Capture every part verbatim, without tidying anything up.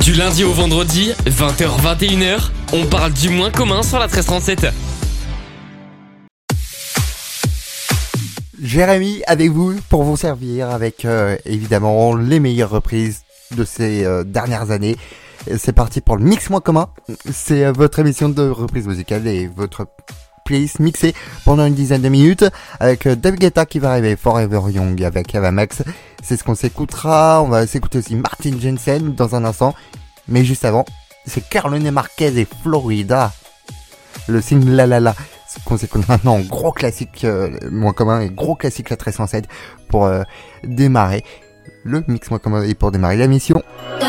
Du lundi au vendredi, vingt heures vingt et une heures, on parle du moins commun sur la treize trente-sept. Jérémy avec vous pour vous servir avec euh, évidemment les meilleures reprises de ces euh, dernières années. C'est parti pour le Mix Moins Commun. C'est euh, votre émission de reprise musicale et votre playlist mixée pendant une dizaine de minutes avec euh, David Guetta qui va arriver, Forever Young avec Ava Max. C'est ce qu'on s'écoutera. On va s'écouter aussi Martin Jensen dans un instant. Mais juste avant, c'est Carolina Marquez et Florida. Le single La La La. Ce qu'on s'écoute maintenant, gros classique euh, moins commun et gros classique la treize cent sept pour euh, démarrer le Mix Moins Commun et pour démarrer la mission.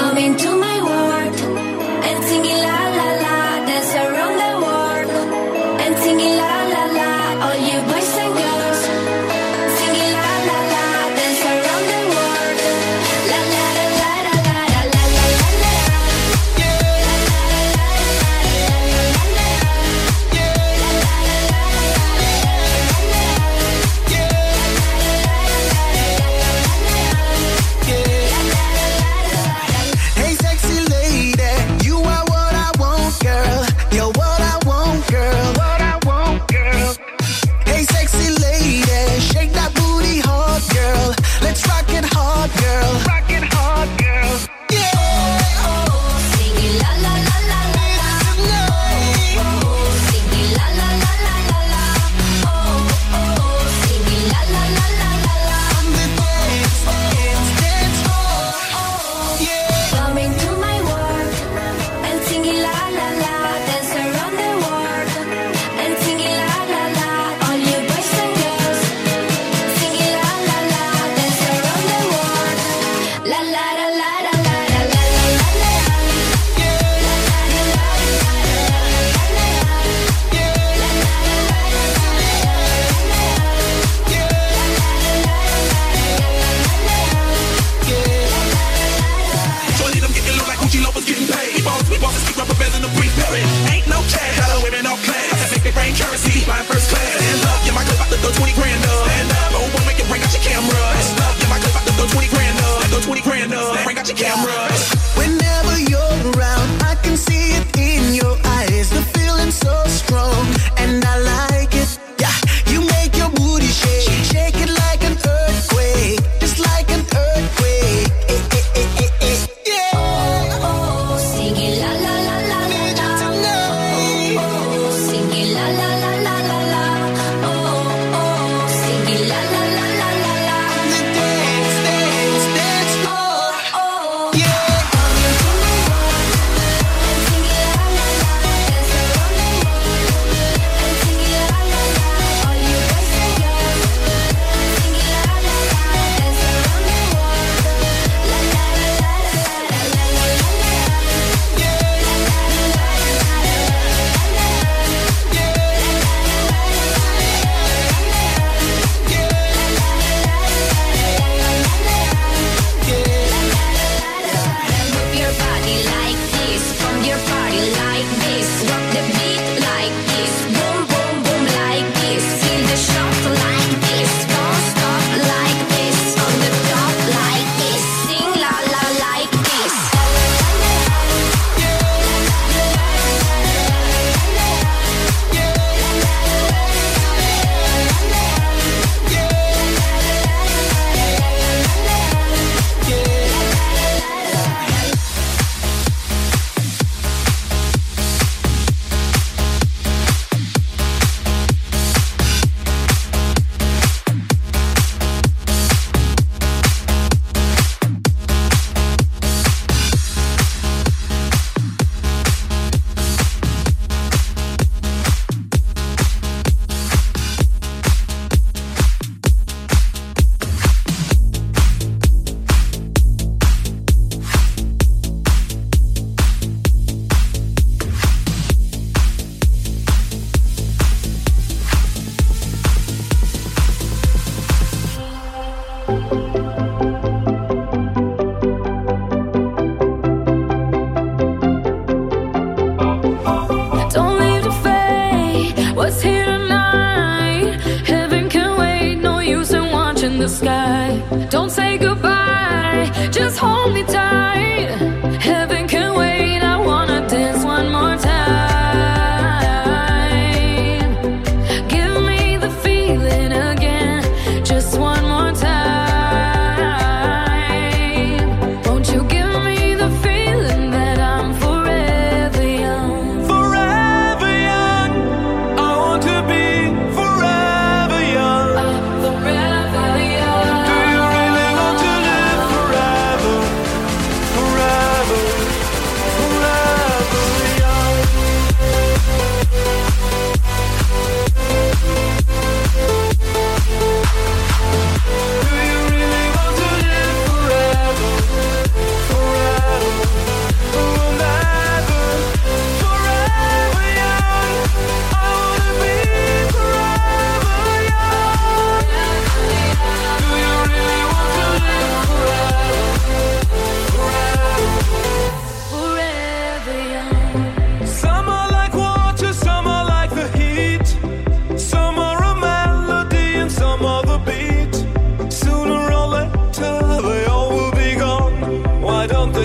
the sky. Don't say goodbye, just hold me tight. Heaven can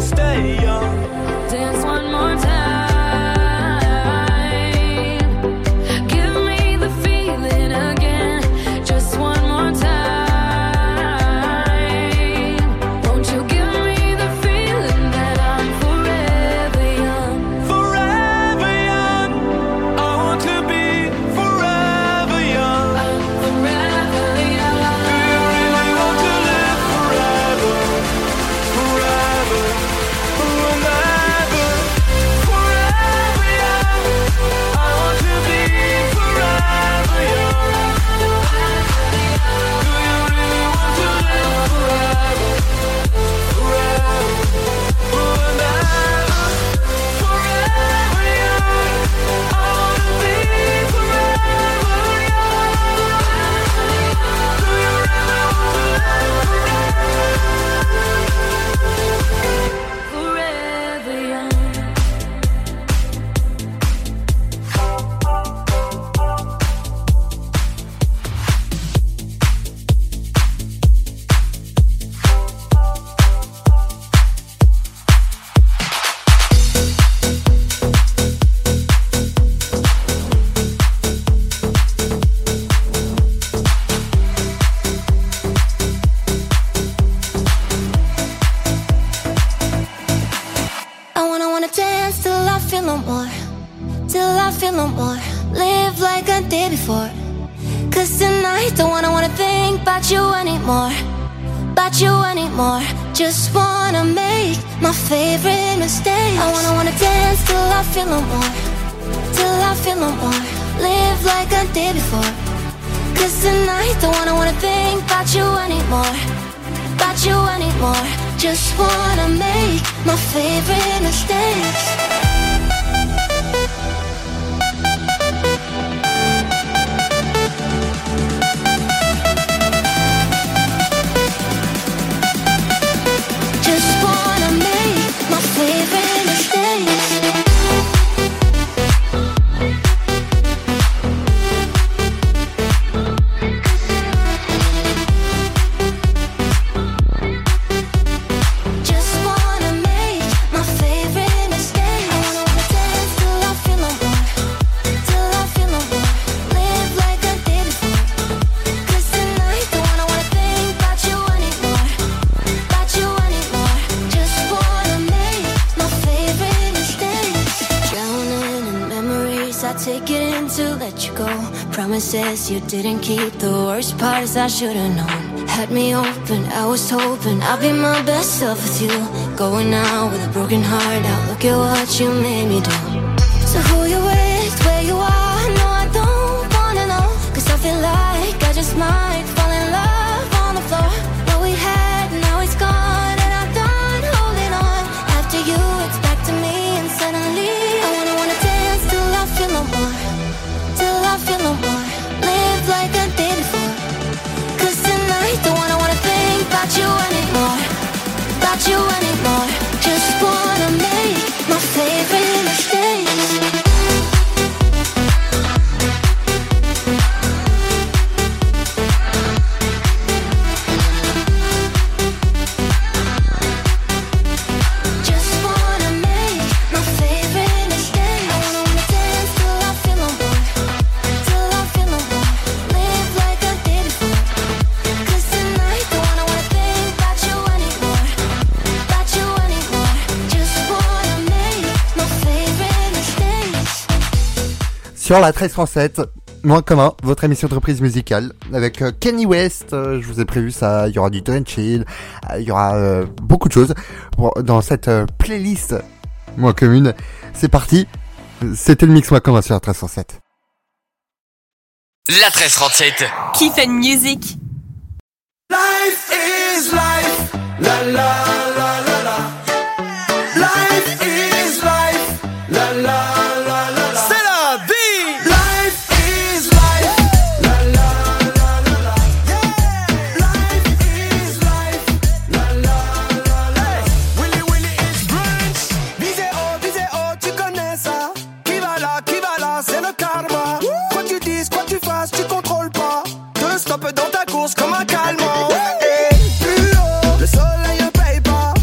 stay young. Dance one more time. Give me the feeling again. Just one more time. Won't you give me the feeling that I'm forever young? Forever young. I want to be forever young. I'm forever young. Do you really want to live forever? Forever. Forever. Forever young. I want to be forever young. Do you really want to live forever? Forever. Forever. Forever young. I want to be forever young. Do you really want to live Forever young. I wanna wanna dance till I feel no more, till I feel no more. Live like I did before. Cause tonight don't wanna wanna think about you anymore, about you anymore. Just wanna make my favorite mistake. I wanna wanna dance till I feel no more, till I feel no more. Live like I did before. Cause tonight don't wanna wanna think about you anymore, about you anymore. Just wanna make my favorite mistakes. Just wanna make my favorite mistakes. Just wanna make my favorite mistake. I wanna wanna dance till I feel no more, till I feel no more. Live like I did before. Cause tonight don't wanna wanna think about you anymore, about you anymore. Just wanna make my favorite mistakes. Drowning in memories, I take it in to let you go. Promises you didn't keep. The worst part is I should've known. Had me open, I was hoping I'd be my best self with you. Going out with a broken heart. Now look at what you made me do. So who you with, where you are? No, I don't wanna know. Cause I feel like I just might fall in love on the floor. What we had, now it's gone, and I'm done holding on. After you, it's back to me, and suddenly I wanna wanna dance till I feel no more, till I feel no more. Live like I did before. Cause tonight don't wanna wanna think about you anymore, about you anymore. Just wanna make my favorite mistakes. Just wanna make my favorite mistake. I wanna wanna dance till I feel no more, till I feel no more. Live like I did before. Cause tonight don't wanna wanna think about you anymore, about you anymore. Just wanna make my favorite mistakes. Sur la treize cent sept, Moins commun, votre émission de reprise musicale avec euh, Kanye West. Euh, je vous ai prévu ça, il y aura du Don Chill, euh, il y aura euh, beaucoup de choses pour, dans cette euh, playlist Moins commune. C'est parti, c'était le mix Moins commun sur la treize cent sept. La treize trente-sept. Kiff and Music. Life is life, la la la la la. Life is life, la la la la la. C'est la vie. Life is life, la la la la la. Life is life, la la la la. Willy Willy is brunch. Viseo, Viseo, tu connais ça. Qui va là, qui va là, c'est le karma. Quoi tu dises, quoi tu fasses, tu contrôles pas. Deux stops dans ta course comme un calmant. Et plus haut, le soleil ne paye pas.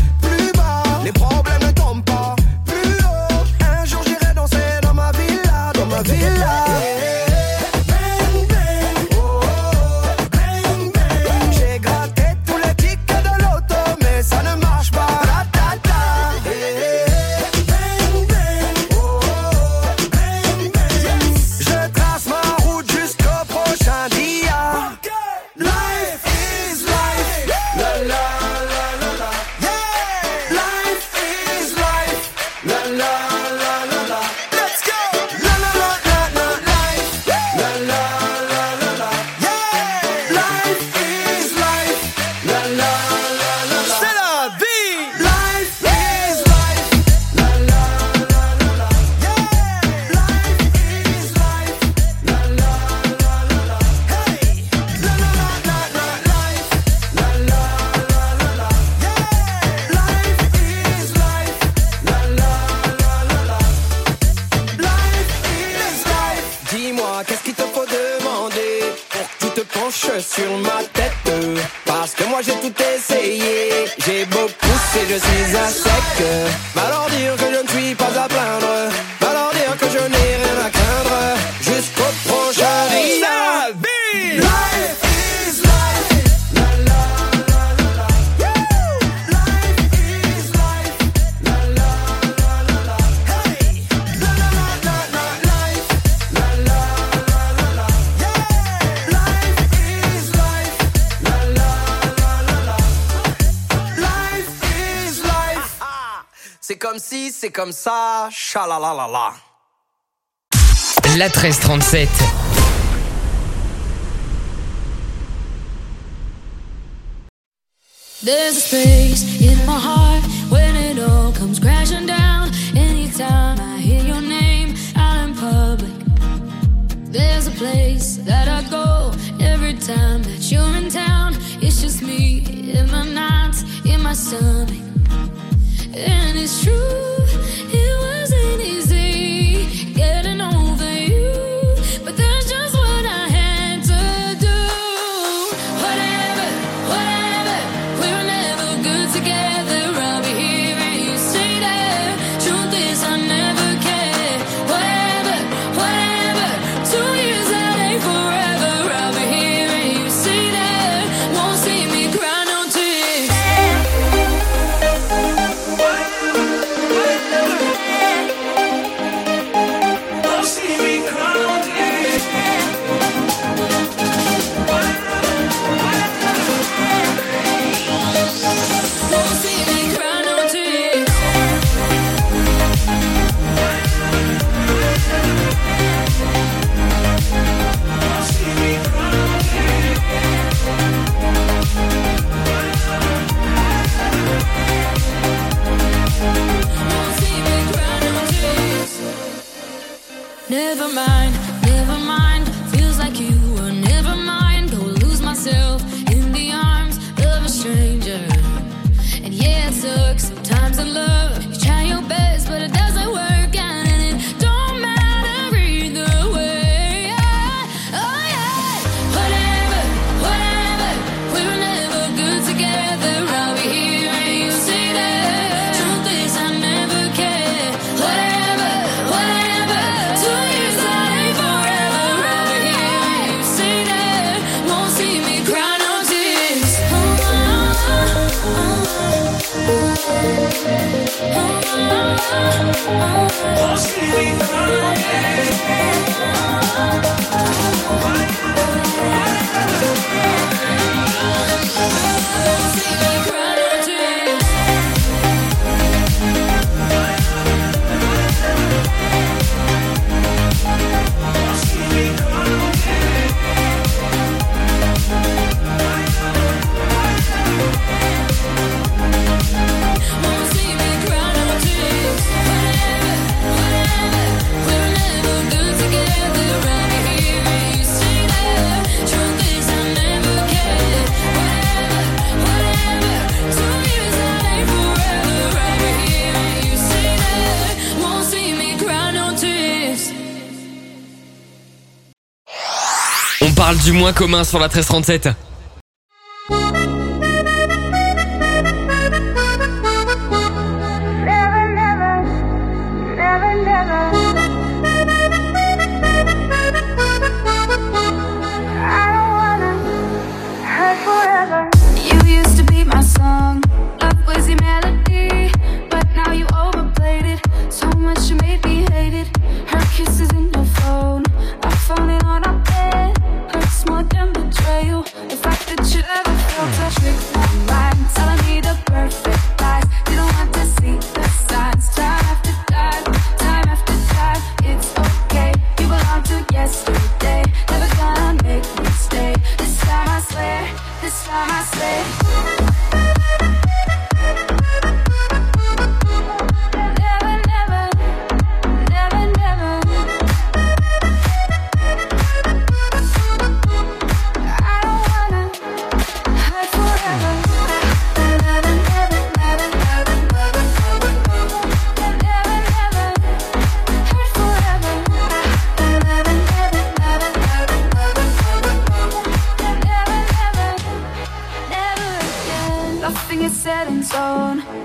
sur ma tête. Parce que moi j'ai tout essayé. J'ai beau pousser, je suis à sec. Va leur dire que je ne suis pas à plaindre. Va leur dire que je n'ai rien à craindre. Jusqu'au prochain riz. La vie! Life is life. La la la la la. Yeah. Life is life. La la la la la. Hey. La la la la la. Life. La la la la la. Yeah. Life is life. La la la la la. Life is life. C'est comme si, c'est comme ça. Chalalalala. La treize trente-sept. There's a space in my heart when it all comes crashing down. Anytime I hear your name out in public, there's a place that I go every time that you're in town. It's just me in my nights, in my stomach. And it's true, it wasn't easy getting over you, but that's just what I had to do. Whatever, whatever, we were never good together. I'll be here and you stay there. Truth is I never cared. Whatever, whatever, two years that ain't forever. I'll be here and you stay there. Won't see me cry no tears. Won't see me cry no tears. Won't see me cry no tears. Won't see me cry no tears. Won't see me cry no tears. Never mind, never mind. Feels like you were never mind. Go lose myself in the arms of a stranger. And yeah, it sucks sometimes in love. You try your best, but it doesn't work out, and it don't matter either way. Oh yeah, whatever, whatever. We were never good together. I'll be here and you stay there. Truth is I never cared. Whatever, whatever. Two years that ain't forever. I'll be here and you stay there. Won't see me cry no tears. Oh, oh, oh, oh. Won't see me cry no tears. Won't see me cry no tears. Won't see me cry no tears. Won't see me cry no tears. Whatever, whatever. We were never good together. I'll be here and you stay there. Truth is I never cared. Whatever, whatever. Two years that ain't forever. I'll be here and you stay there. Won't see me cry no tears. On parle du moins commun sur la treize trente-sept. You used to be my song, love was your melody, but now you overplayed it. So much you made me hate it. Her kisses in your phone, I'm falling on our bed. Hurts more than betrayal. The fact that you ever felt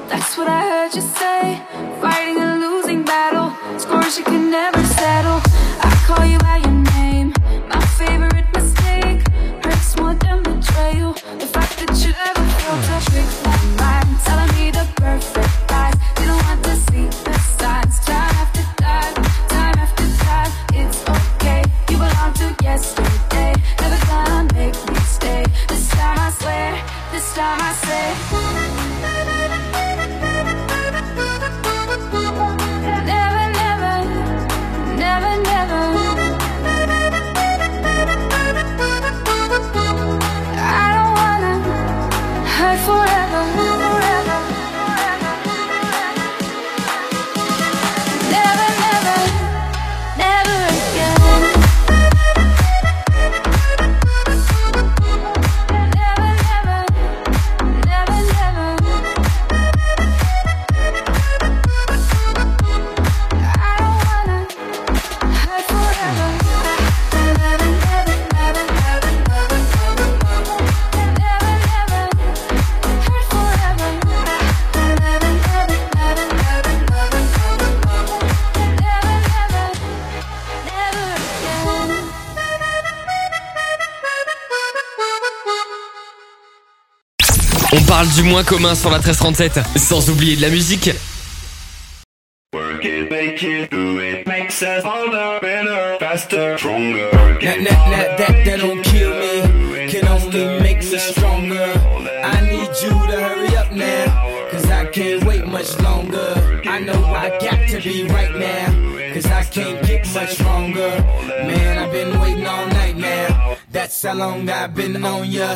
That's what I heard you say. Fighting a losing battle, scores you can never settle. I call you by your name, my favorite mistake. Hurts more than betrayal, the fact that you ever felt a big my mind, telling me the perfect lies. You don't want to see the signs. Time after time, time after time. It's okay, you belong to yesterday. Never gonna make me stay. This time I swear, this time I say. Never, never, never, never. I don't wanna hurt forever, forever, forever. Never, never, never again. Never, never, never, never. I don't wanna hurt forever. Never, never, never, never, never, never, never. Never, never hurt forever. Never, never, never, never, never, never. Never, never, never again. On parle du moins commun sur la treize trente-sept, sans oublier de la musique. Work it, make it, do it, makes us older, better, faster, stronger. That, that, that, that, that don't kill me, can only make me stronger. I need you to hurry up now, cause I can't wait much longer. I know I got to be right now, cause I can't get much stronger. Man, I've been waiting all night now, that's how long I've been on ya.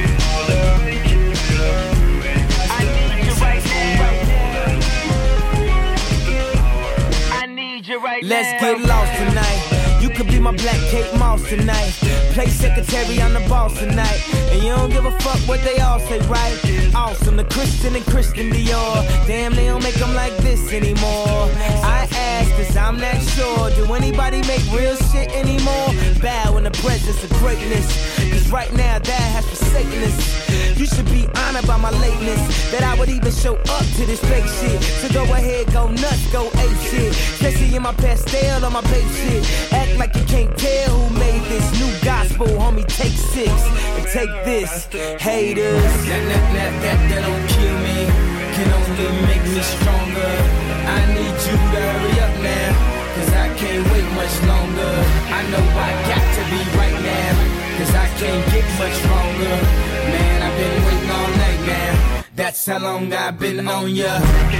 Let's get lost tonight. You could be my black Kate Moss tonight. Play secretary, I'm the boss tonight. And you don't give a fuck what they all say, right? Awesome, the Christian and Christian Dior. Damn, they don't make them like this anymore. I ask, cause I'm not sure. Do anybody make real shit anymore? Bow in the presence of greatness. Cause right now that has forsaken us. You should be honored by my lateness, that I would even show up to this fake shit. So go ahead, go nuts, go ape shit. Especially in my pastel on my babe shit. Act like you can't tell who made this new gospel, homie. Take six and take this, haters. That, that, that, that, that don't kill me, can only make me stronger. I need you to hurry up now, cause I can't wait much longer. I know I got to be right now, cause I can't get much stronger. Man, I've been waiting all night now, that's how long I've been on ya.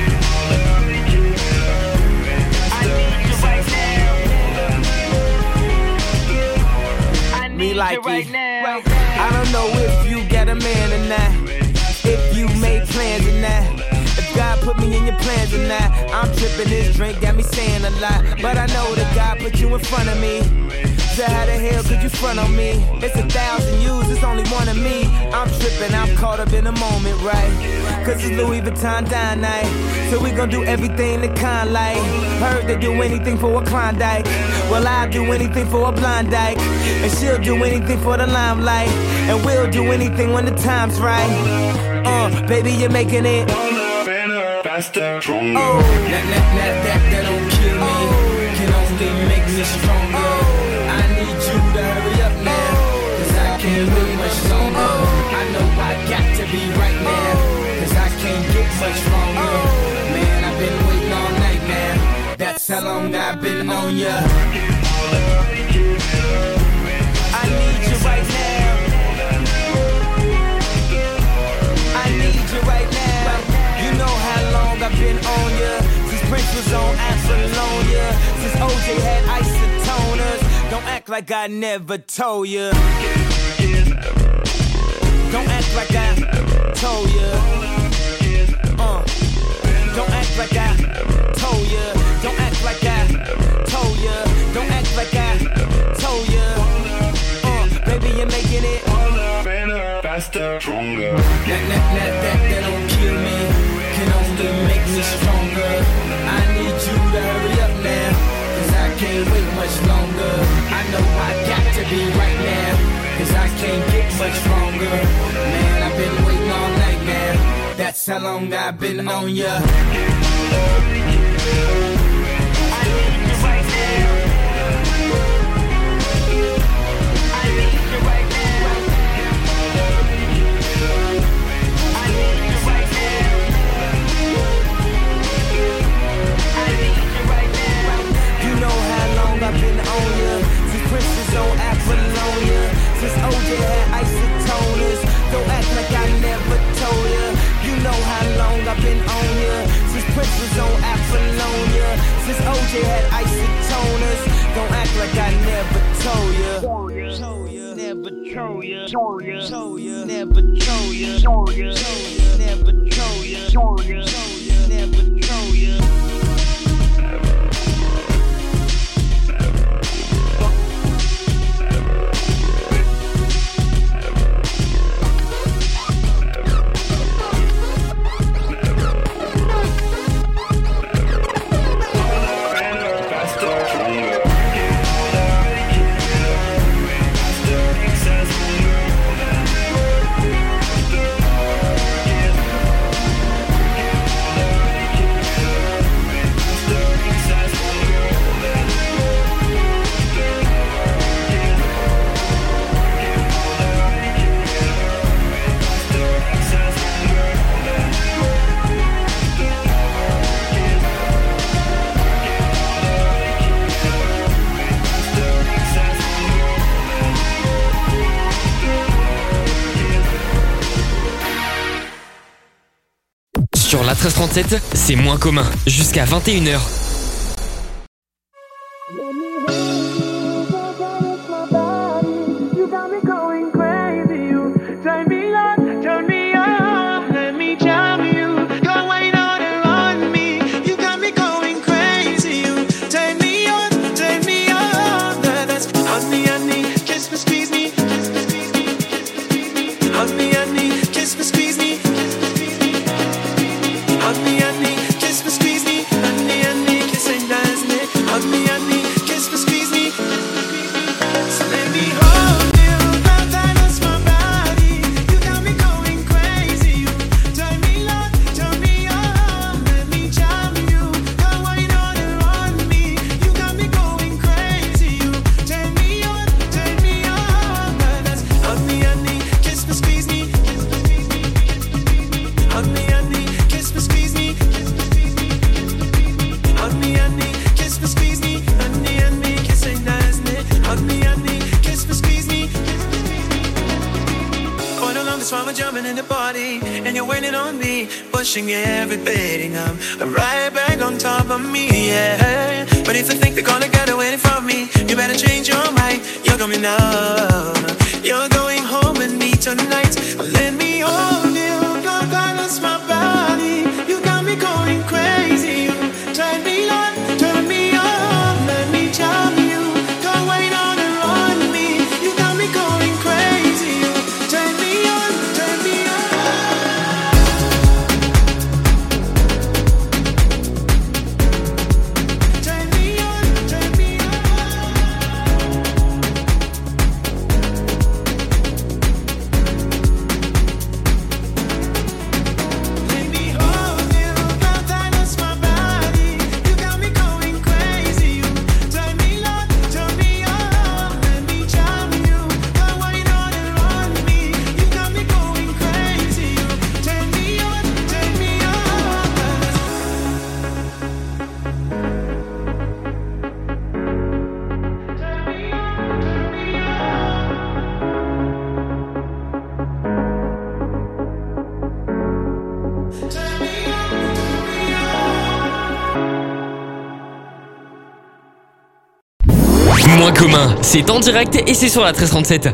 Me like it right now. I don't know if you got a man or not, if you made plans or not, if God put me in your plans or not. I'm tripping, this drink got me saying a lot, but I know that God put you in front of me. So how the hell could you front on me? It's a thousand yous, it's only one of me. I'm tripping, I'm caught up in the moment, right? Cause it's Louis Vuitton dine night, so we gon' do everything the kind like. Heard they do anything for a Klondike, well I'll do anything for a blind dyke. And she'll do anything for the limelight, and we'll do anything when the time's right. Uh, baby, you're making it Better, faster, stronger. oh. That, that, that, that, that don't kill me, can only make me stronger. I need you to hurry up now, cause I can't wait much longer. I know I got to be right now, cause I can't get much stronger. Man, I've been waiting all night now, that's how long I've been on ya. I need you right now, I need you right now. You know how long I've been on ya, since Prince was on Apollonia, since O J had isotoners. Don't act like I never told ya, don't act like I told ya. Uh, don't act like I told ya, don't act like I told ya, don't act like I told ya. Uh, baby, you're making it Better, faster, stronger. That, that, that, that, that don't kill me, can only make me stronger. I need you to hurry up now, cause I can't wait much longer. I know I got to be right now, cause I can't get much stronger. Man, I've been waiting all night now, that's how long I've been on ya. I've been on ya since Prince's on Apollonia, since O J had isotoners. Don't act like I never told ya. You know how long I've been on ya since Prince was on Apollonia, since O J had isotoners. Don't act like I never told ya. Never told ya. Told ya. Told ya. Never told ya. Told ya. Never told ya. Told ya. Never told ya. Sur la treize trente-sept, c'est moins commun, jusqu'à vingt et une heures. Everything, I'm, I'm right back on top of me, yeah. But if you think they're gonna get away from me, you better change your mind. You're coming up, you're going home with me tonight. Let me hold you, don't balance my body. You got me going crazy. You turn me on, turn me on. Let me charm you, don't wait on and run me. You got me going crazy. You turn me on, turn me on. Moins commun, c'est en direct et c'est sur la treize trente-sept.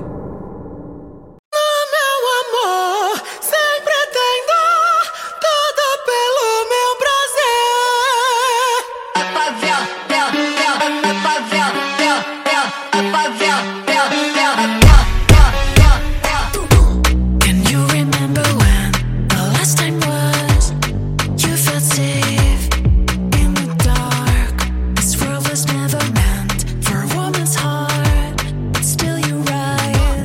Never meant for a woman's heart, but still you rise.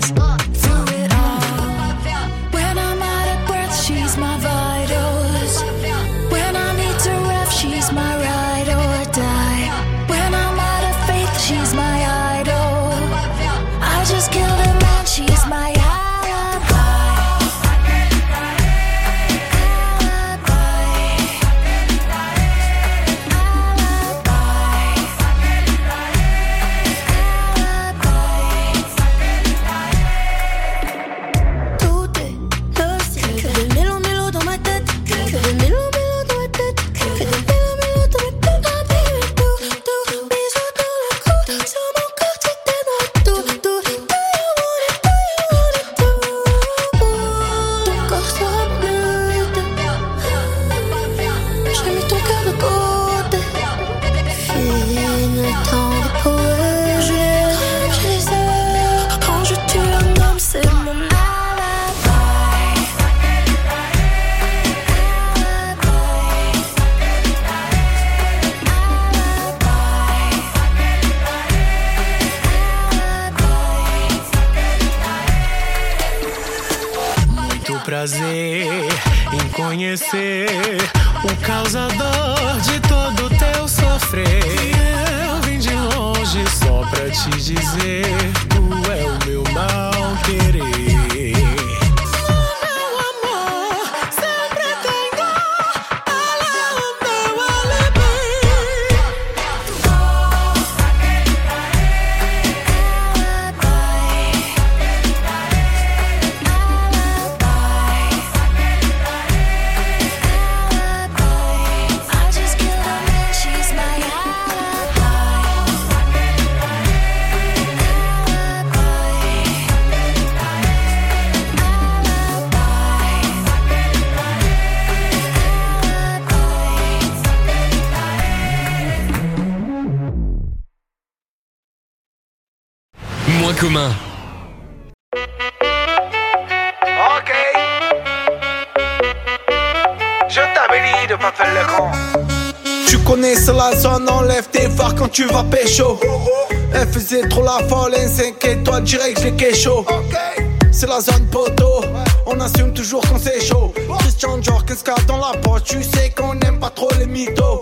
prazer em conhecer o causador de todo teu sofrer. Eu vim de longe só pra te dizer, tu é o meu mal querer. Moins commun. Ok. Je t'avais dit de pas faire le grand. Tu connais la zone, enlève tes phares quand tu vas pécho. Elle faisait trop la folle, un cinq étoiles direct, je l'ai kécho. C'est la zone poteau, on assume toujours quand c'est chaud. Christian Dior, quinze K dans la poche, tu sais qu'on n'aime pas trop les mythos.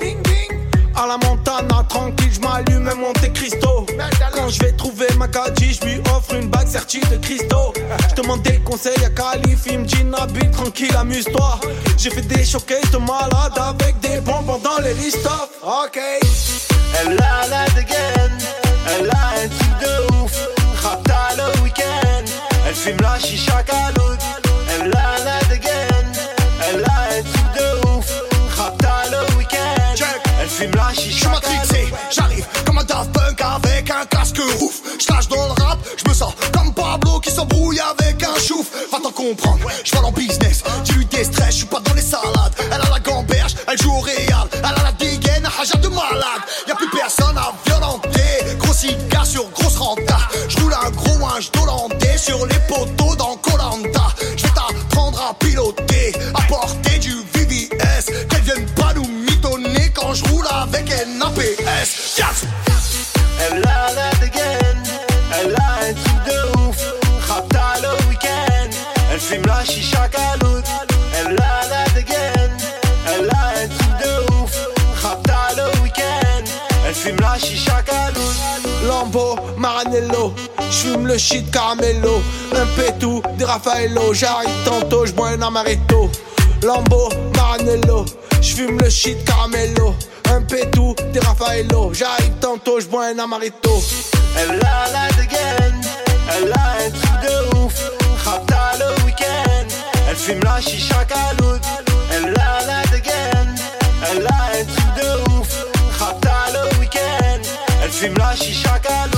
À la Montana, tranquille, j'm'allume un Monte Cristo. Quand je vais trouver ma gadji, j'lui offre une bague sertie de Cristo. J'demande des conseils à Calif, il me dit Nabil, tranquille, amuse-toi. J'ai fait des showcases de malade avec des bonbons dans les listoff. Ok. Elle a la dégaine, elle a un truc de ouf. Rapta le week-end, elle fume la chicha caloute. Elle a la dégaine, elle a un truc de ouf. Rapta le week-end. Elle fume la chicha. J'suis matrixé, j'arrive comme un Daft Punk avec un casque ouf. J'lâche dans le rap, j'me sens comme Pablo qui s'embrouille avec un chouf. Va t'en comprendre, j'vole en business, dis-lui des stress, j'suis pas dans les salades. Elle a la gamberge, elle joue au Real. Elle a la dégaine, un haja de malade. Y'a plus personne à violenter, gros cigare sur grosse renta. J'roule un gros linge d'Hollandais sur les poteaux dans Koh-Lanta. J'vais t'apprendre à piloter, à porter du V V S. Qu'elle vienne pas nous mitonner quand j'roule avec N A P S. Yes. Elle a la dégaine, elle a un truc de ouf. Rapta le week-end, elle fume la chicha caloute. Elle a la dégaine, elle a un truc de ouf. Rapta le week-end, elle fume la chicha caloute. Lambo, Maranello, j'fume le shit caramello. Un pétou, des Raffaello, j'arrive tantôt, j'bois un amaretto. Lambo, Maranello, j'fume le shit caramello. Un pétou, des Raffaello, j'arrive tantôt, j'bois un amaretto. Elle a la dégaine, elle a un truc de ouf. Rapta le week-end, elle fume la chicha caloute. Elle a la dégaine, elle a un truc de ouf. Rapta le week-end, elle fume la chicha caloute.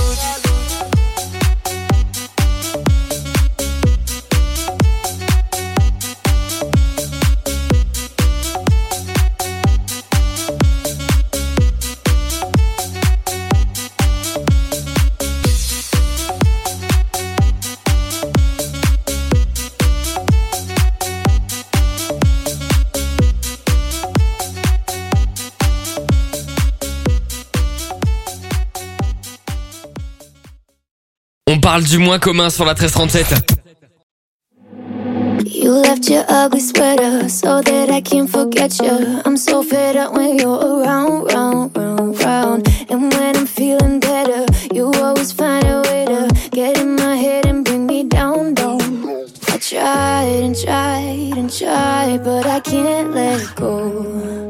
On parle du moins commun sur la treize trente-sept. You left your ugly sweater so that I can't forget you. I'm so fed up when you're around, round, round, round. And when I'm feeling better, you always find a way to get in my head and bring me down, down. I tried and tried and tried, but I can't let it go.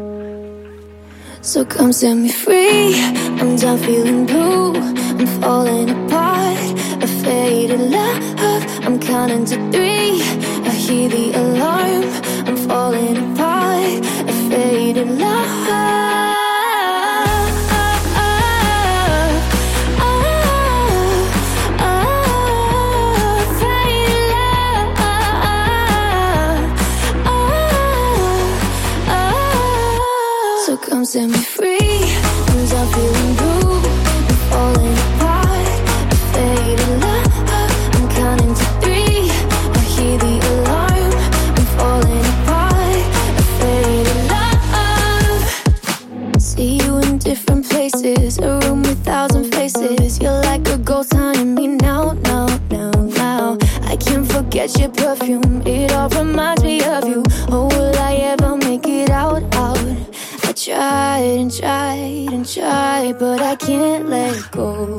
So come set me free, I'm done feeling blue. I'm falling apart, a faded love. I'm counting to three, I hear the alarm. I'm falling apart, a faded love. So come set me free, I'm done feeling blue. I'm falling apart, a faded love. I'm counting to three, I hear the alarm. I'm falling apart, a faded love. See you in different places, a room with thousand faces. You're like a ghost haunting me now, now, now, now. I can't forget your perfume, it all reminds me tried and tried and tried, but I can't let go.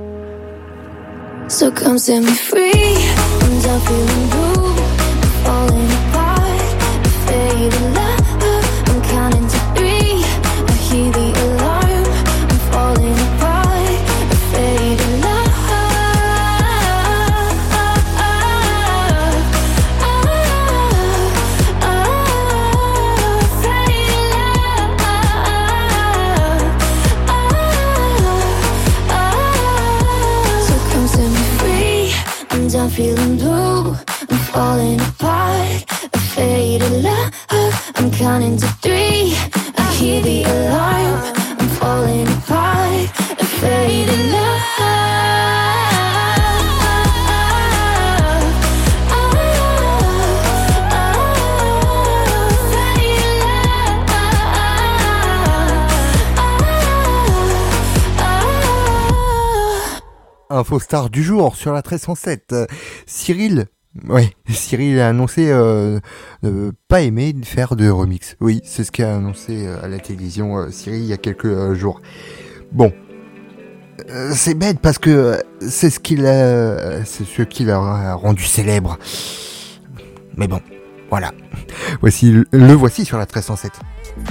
So come set me free. I'm done feeling blue, I'm falling apart, fading love. I'm counting to three. I hear the alarm. I'm falling apart, fading love. I'm feeling blue, I'm falling apart, a faded love. I'm counting to three. I hear the alarm. I'm falling apart, a faded love. Info star du jour sur la treize cent sept. Euh, Cyril, ouais, Cyril a annoncé euh, ne pas aimer faire de remix. Oui, c'est ce qu'a annoncé euh, à la télévision euh, Cyril il y a quelques euh, jours. Bon, euh, c'est bête parce que euh, c'est ce qu'il a, c'est ce qui l'a rendu célèbre. Mais bon, voilà. Voici le, le voici sur la treize cent sept.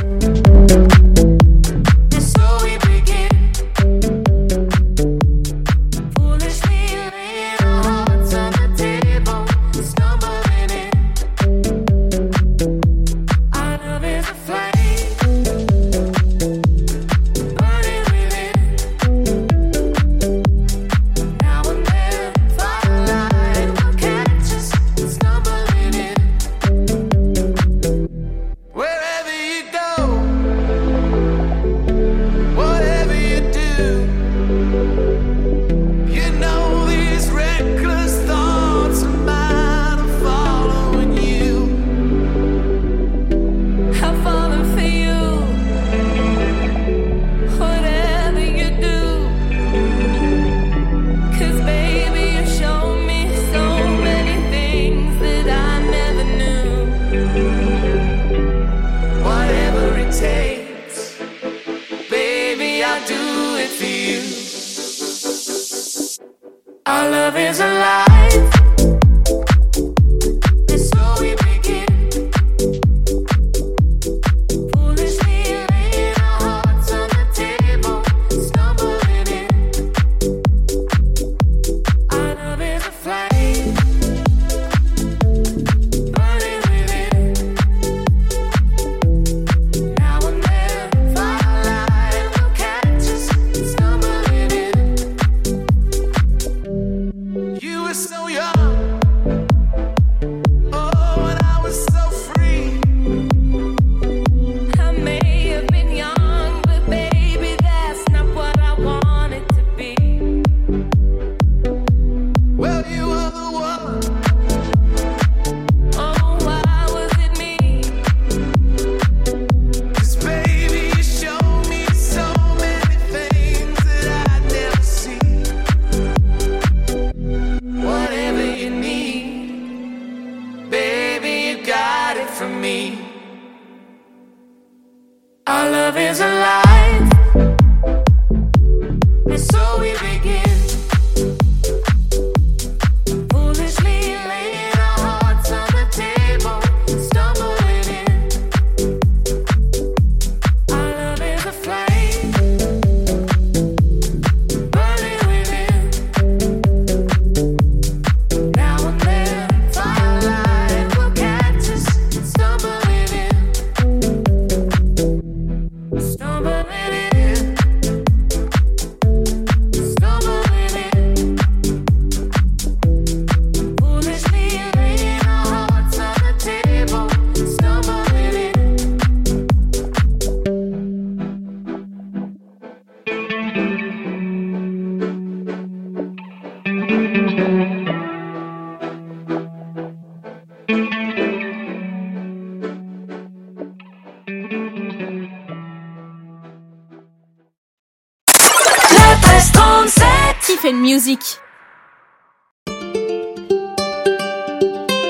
Tiffen Music.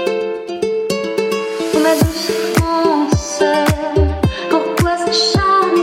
Ma douce France, pourquoi ce charme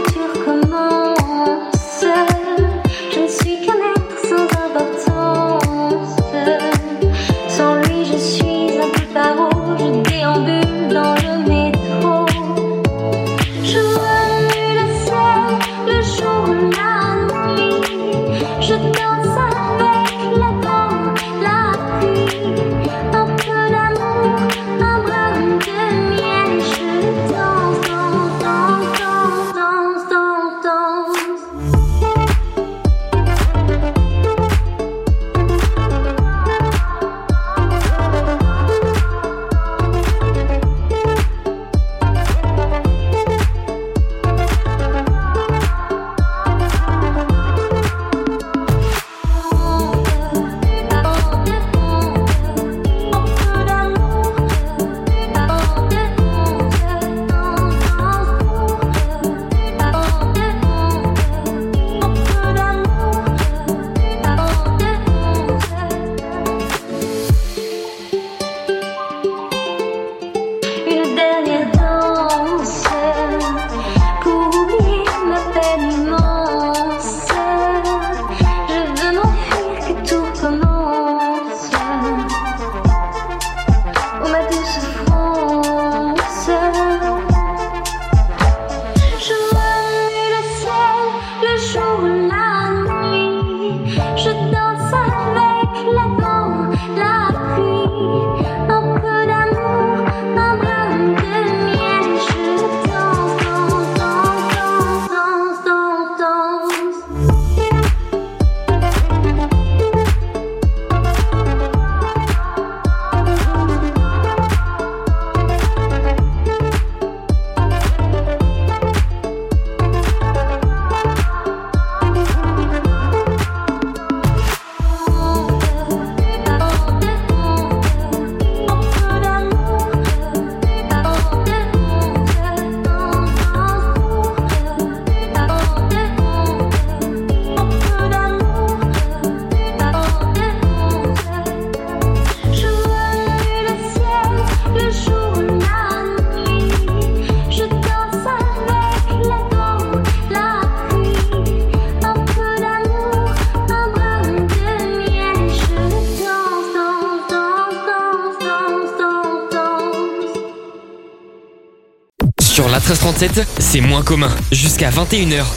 treize trente-sept, c'est moins commun. Jusqu'à vingt et une heures.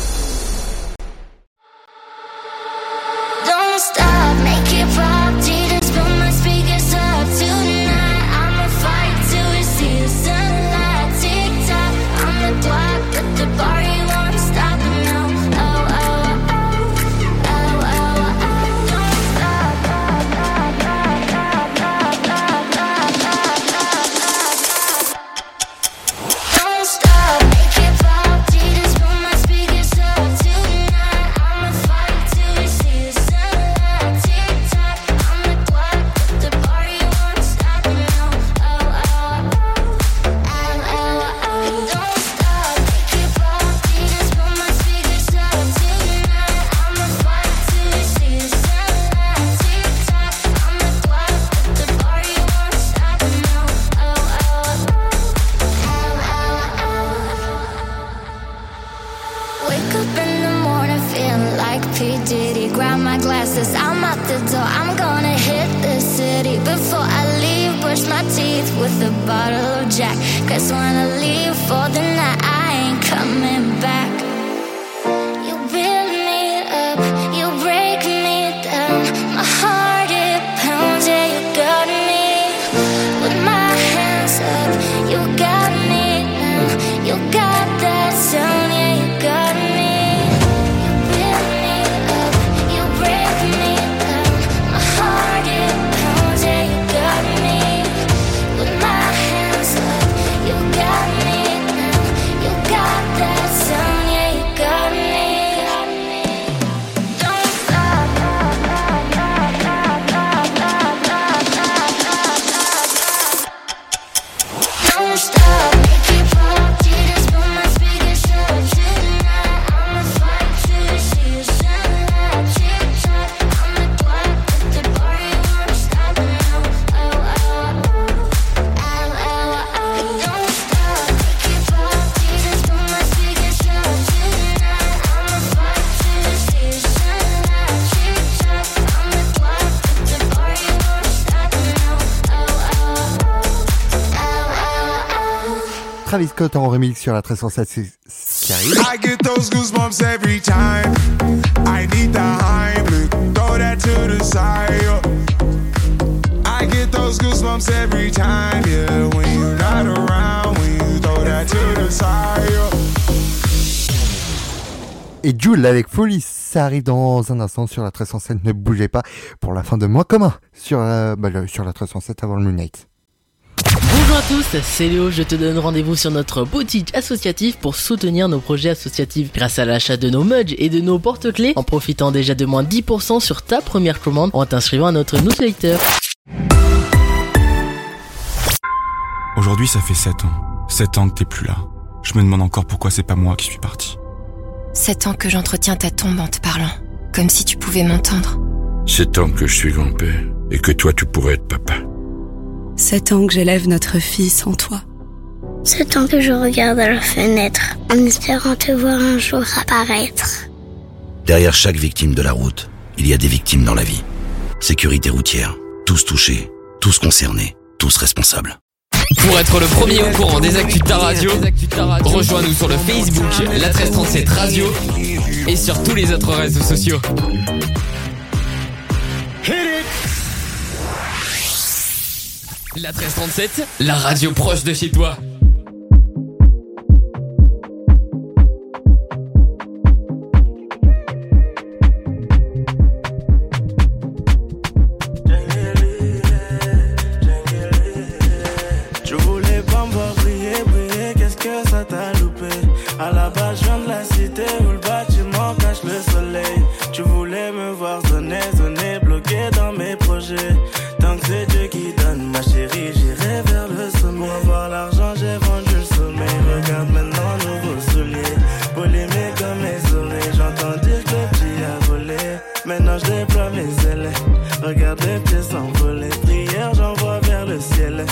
Don't stop, make it pop, just put my speakers up tonight. I'ma fight till we see the sunlight. Tick tock, on the clock, at the bar, you won't stop me now. Oh, oh, oh, oh, oh, oh, oh. Don't stop, don't stop, make it pop, just put my speakers up tonight. I'ma fight till we see the sunlight. Tick tock, on the clock, at the bar, you won't stop me now. Oh, oh, oh, oh, oh, oh. Don't stop, make it pop, just put my speakers up tonight. I'ma fight till we see the sunlight. Tick tock, on the clock, at the bar, you won't stop me now. Oh, oh, oh, oh, oh, oh. Wake up in the morning feeling like P. Diddy. Grab my glasses, I'm out the door. I'm gonna hit the city. Before I leave, brush my teeth with a bottle of Jack. Cause when I leave for the night, I ain't coming back. You build me up, you break me down. My heart it pounds, yeah, you got me. With my hands up, you got me now. You got that sound, yeah, you got me. You build me up, you break me down. My heart it pounds, yeah, you got me. With my hands up, you got me now. You got that sound, yeah, you got me. Don't stop. Don't stop, make it pop, just put my speakers up tonight. I'ma fight till we see the sunlight. Tick tock, on the clock, at the bar, you won't stop me now. Oh, oh, oh, oh, oh, oh. Don't stop, make it pop, just put my speakers up tonight. I'ma fight till we see the sunlight. Tick tock, on the clock, at the bar, you won't stop me now. Oh, oh, oh, oh, oh, oh. Travis Scott en remix sur la treize cent sept, c'est ce qui arrive. I get those goosebumps every time. I need the Heimlich, throw that to the side. I get those goosebumps every time, yeah. When you're not around, when you throw that to the side. Et Jul avec Folie, ça arrive dans un instant sur la treize cent sept, ne bougez pas pour la fin de Moins commun sur, euh, bah, le- sur la treize cent sept avant le Moonlight. Bonjour à tous, c'est Léo, je te donne rendez-vous sur notre boutique associative pour soutenir nos projets associatifs grâce à l'achat de nos mugs et de nos porte-clés en profitant déjà de moins dix pour cent sur ta première commande en t'inscrivant à notre newsletter. Aujourd'hui, ça fait sept ans. sept ans que t'es plus là. Je me demande encore pourquoi c'est pas moi qui suis parti. Sept ans que j'entretiens ta tombe en te parlant, comme si tu pouvais m'entendre. Sept ans que je suis grand-père et que toi tu pourrais être papa. Sept ans que j'élève notre fille sans toi. Sept ans que je regarde à la fenêtre en espérant te voir un jour apparaître. Derrière chaque victime de la route, il y a des victimes dans la vie. Sécurité routière, tous touchés, tous concernés, tous responsables. Pour être le premier au courant des actus de ta radio, rejoins-nous sur le Facebook La treize trente-sept Radio et sur tous les autres réseaux sociaux. La treize trente-sept, la radio proche de chez toi. Tu voulais pas me voir briller, briller, qu'est-ce que ça t'a loupé? À la base, je viens de la cité où le bâtiment cache le soleil. Tu voulais me voir zoner, zoner, bloqué dans mes projets. Tant que c'est Dieu qui donne, ma chérie, j'irai vers le sommet. Pour avoir l'argent, j'ai vendu le sommeil. Regarde maintenant, nouveau soulier. Polémique comme mes oreilles, j'entends dire que le petit a volé. Maintenant, je déploie mes ailes. Regarde les pieds s'envoler. Prière, j'envoie vers le ciel.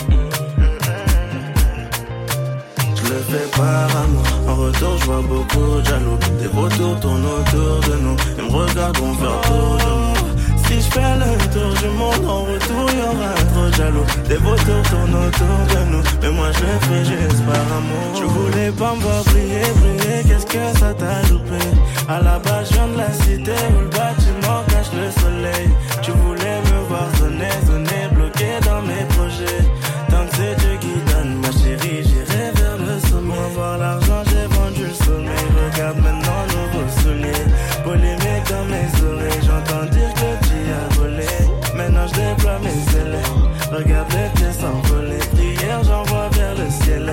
Je le fais par amour. En retour, je vois beaucoup de jaloux. Des vautours tournent autour de nous. Ils me regardent, vont faire tour de nous. Si je fais le tour du monde, en retour y'aura trop de jaloux. Des vautours tournent autour de nous, mais moi je le fais juste par amour. Tu voulais pas me voir briller, briller, qu'est-ce que ça t'a loupé? À la base je viens de la cité où le bâtiment cache le soleil. Tu voulais me voir sonner, sonner, bloqué dans mes projets. Tant que c'est Dieu qui donne, ma chérie, j'irai vers le sommet. Pour avoir l'argent, j'ai vendu le sommeil. Regarde maintenant nouveaux souliers. Polémique dans mes oreilles, j'entends dire que le petit a volé. Maintenant je déploie mes ailes. Regarde les pieds s'envoler. Prière, j'envoie vers le ciel.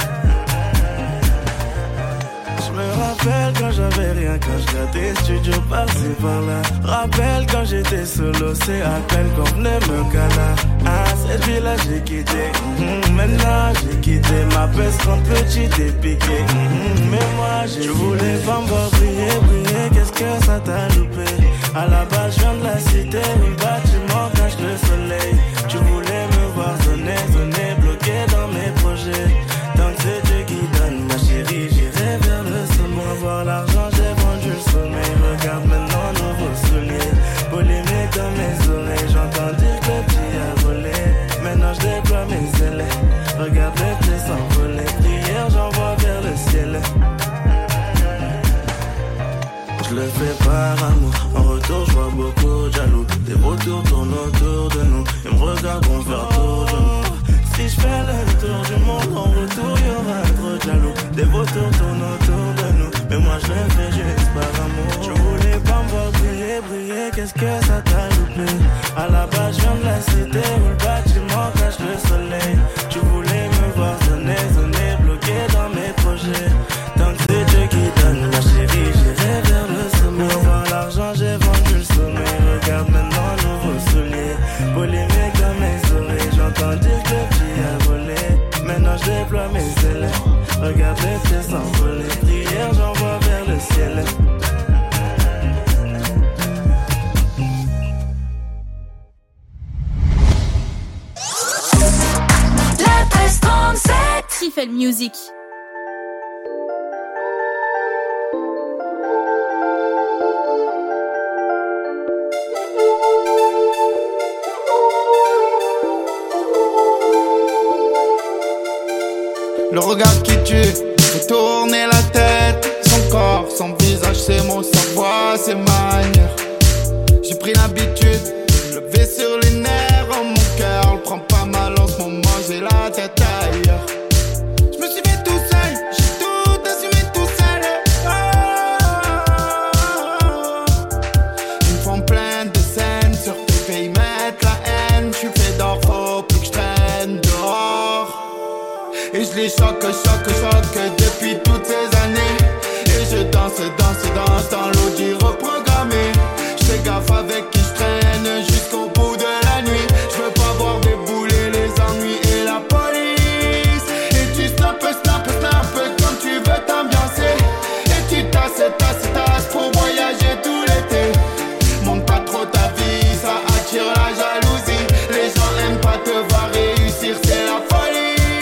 Je me rappelle quand j'avais rien, quand je grattais studio par-ci par-là. Rappelle quand j'étais solo, c'est à peine qu'on venait me caler. Ah, cette vie-là j'ai quitté, mmh, maintenant j'ai quitté ma peste quand petit et piqué. Mmh, mais moi j'ai. Tu voulais pas me voir briller, briller, qu'est-ce que ça t'a loupé? À la base je viens de la cité où le bâtiment cache le soleil. Tu voulais me voir sonner, sonner, bloqué dans mes projets. Tant que c'est Dieu qui donne, ma chérie, j'irai vers le sommet. Pour avoir l'argent, j'ai vendu le sommeil. Regarde maintenant nouveaux souliers. Polémique dans mes oreilles, j'entends dire que le petit a volé. Maintenant je déploie mes ailes. Regarde les pieds s'envoler. Prière, j'envoie vers le ciel. Je le fais par amour. En retour, je vois beaucoup de jaloux. Des vautours tournent autour de nous. Ils me regarderont faire tour de nous. Si je fais le tour du monde, en retour y'aura trop de jaloux. Des vautours tournent autour de nous, mais moi je le fais juste par amour. Tu voulais pas me voir briller, briller, qu'est-ce que ça t'a loupé? À la base je viens de la cité où le bâtiment cache le soleil. Tu voulais me voir sonner, sonner, bloqué dans mes projets. Tant que c'est Dieu qui donne, ma chérie, j'irai vers le sommet. Pour avoir l'argent, j'ai vendu le sommeil. Regarde maintenant nouveaux souliers. Polémique dans mes oreilles, j'entends dire que le petit a volé. Maintenant je déploie mes ailes. Regarde les pieds s'envoler. Prière, j'envoie vers le ciel. La treize trente-sept Tiffel Music. Le regard qui tue, fait tourner la tête. Son corps, son visage, ses mots, sa voix, ses manières. J'ai pris l'habitude de lever sur les nerfs. Oh, mon cœur, le prend pas mal en ce moment, j'ai la tête ailleurs. Je me suis fait tout seul, j'ai tout assumé tout seul. Oh, ils me font plein de scènes sur T V, ils mettent la haine. Je suis fait d'or, faut plus que je traîne dehors. Et je les choque, choque, choque depuis toutes ces années. Et je danse, danse, danse dans l'audi reprogrammé. Je fais gaffe avec qui je traîne jusqu'au bout de la nuit. Je veux pas voir débouler les ennuis et la police. Et tu snap, snap, snap quand tu veux t'ambiancer. Et tu tasses, tasses, tasses pour voyager tout l'été. Monte pas trop ta vie, ça attire la jalousie. Les gens aiment pas te voir réussir, c'est la folie.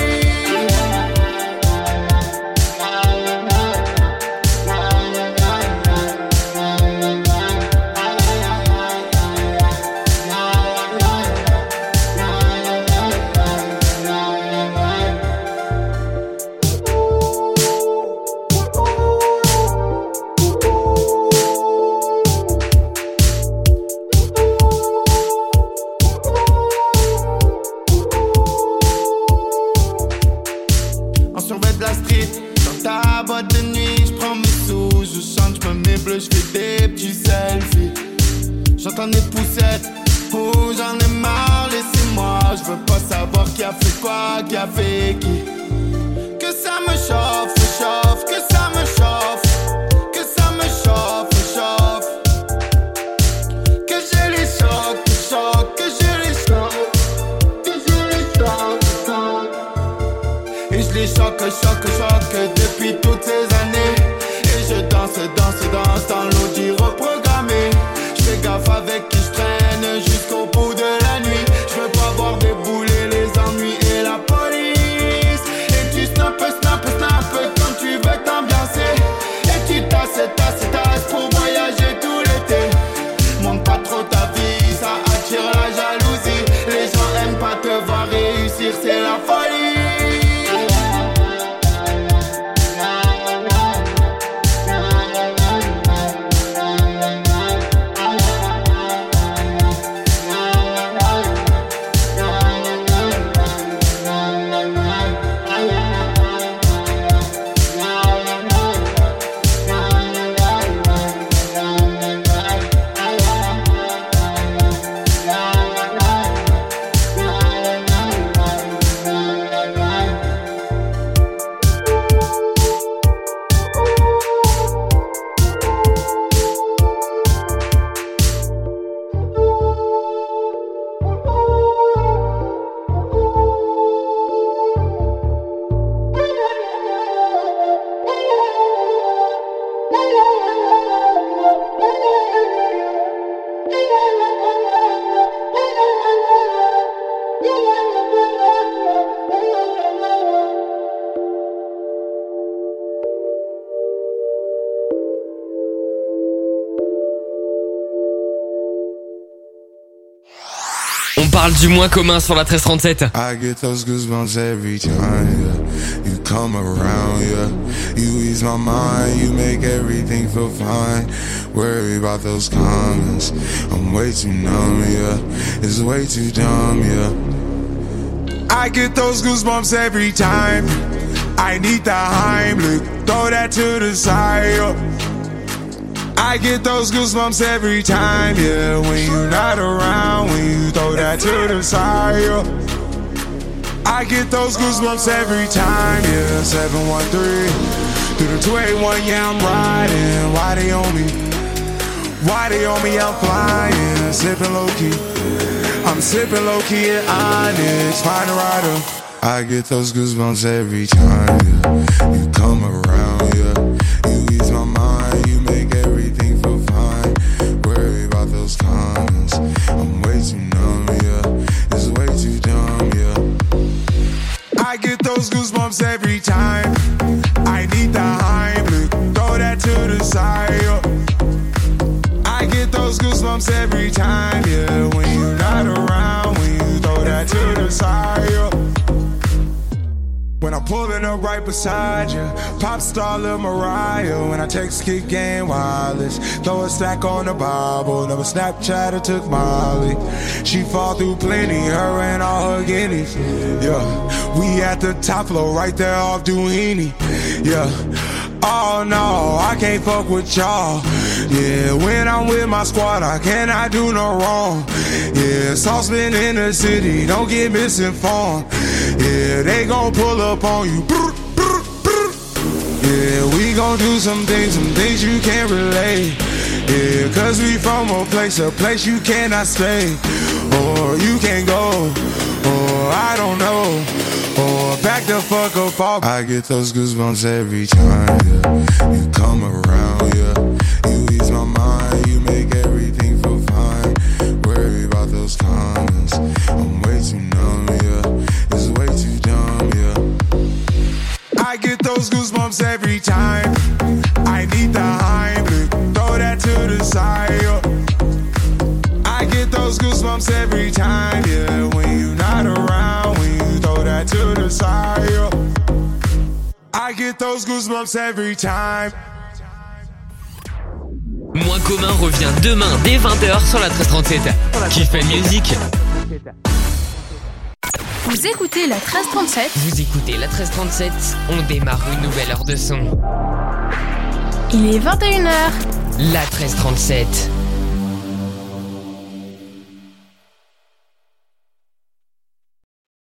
J'entends des poussettes, oh j'en ai marre, laissez-moi. Je veux pas savoir qui a fait quoi, qui a fait qui. Que ça me chauffe, chauffe, que ça me chauffe. Que ça me chauffe, chauffe. Que je les choque, choque, que je les choque. Que je les choque, choque. Et je les choque, choque, choque depuis toutes ces années. Et je danse, danse, danse dans l'audi reprogrammé. Fais gaffe avec qui je traîne jusqu'au bout de la nuit. Je veux pas voir débouler les ennuis et la police. Et tu snap, snap, snap quand tu veux t'ambiancer. Et tu tasses, tasses, tasses pour voyager tout l'été. Monte pas trop ta vie, On parle du moins commun sur la treize trente-sept. I get those goosebumps every time, yeah. You come around, yeah. You ease my mind, you make everything feel fine. Worry about those comments, I'm way too numb, yeah. It's way too dumb, yeah. I get those goosebumps every time. I need the Heimlich, throw that to the side, yeah. I get those goosebumps every time, yeah. When you're not around, when you throw that to the side, yeah. I get those goosebumps every time, yeah. seven one three through the two eight one, yeah, I'm riding. Why they on me? Why they on me? I'm flying, sipping low key. I'm sipping low key at Onyx, find a rider. I get those goosebumps every time, yeah. You come around, yeah. You ease my mind, you make everything feel fine. Worry about those comments, I'm way too numb, yeah. It's way too dumb, yeah. I get those goosebumps every time. I need the Heimlich, throw that to the side, yeah. I get those goosebumps every time, yeah. When you're not around, when you throw that to the side, yeah. When I'm pulling up right beside you, pop star Lil Mariah. When I text kick game wireless, throw a stack on the Bible. Never Snapchat or took Molly. She fall through plenty, her and all her guineas. Yeah, we at the top floor, right there off Duini. Yeah, oh no, I can't fuck with y'all. Yeah, when I'm with my squad, I cannot do no wrong. Yeah, saucepan in the city, don't get misinformed. Yeah, they gon' pull up on you. Yeah, we gon' do some things, some things you can't relate. Yeah, cause we from a place, a place you cannot stay. Or you can't go, or I don't know. Or back the fuck up off. I get those goosebumps every time, yeah. You come around, yeah. You ease my mind, you make everything feel fine. Worry about those comments, I'm way too numb, yeah. It's way too dumb, yeah. I get those goosebumps every time. I need the Heimlich, throw that to the side, yeah. I get those goosebumps every time, yeah. When you're not around, when you throw that to the side, yeah. I get those goosebumps every time. Moins commun revient demain dès vingt heures sur la treize trente-sept. Qui fait musique? Vous écoutez la treize trente-sept. Vous écoutez la treize trente-sept. On démarre une nouvelle heure de son. Il est vingt et une heures. La treize trente-sept.